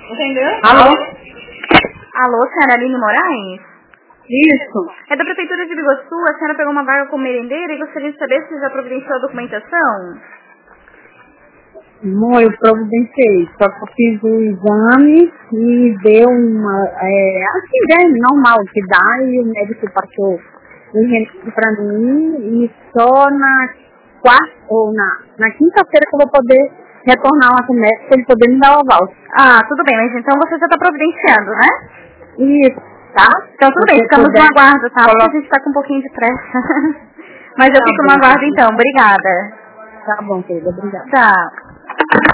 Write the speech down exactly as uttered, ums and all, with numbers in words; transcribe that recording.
Entendeu? Alô? Alô, senhora Aline Moraes? Isso. É da Prefeitura de Biguaçu, a senhora pegou uma vaga como merendeira e gostaria de saber se já providenciou a documentação? Não, eu providenciei, só que eu fiz o exame e deu uma, é, assim, né, normal que dá, e o médico passou o remédio pra mim, e só na quarta, ou na, na quinta-feira que eu vou poder retornar lá com o médico para ele poder me dar o aval. Ah, tudo bem, mas então você já está providenciando, né? Isso, tá? Então tudo bem, ficamos no aguardo, tá? Porque a gente está com um pouquinho de pressa. Mas eu Tá fico bom, no aguardo então, obrigada. Tá bom, querida, obrigada. Tchau.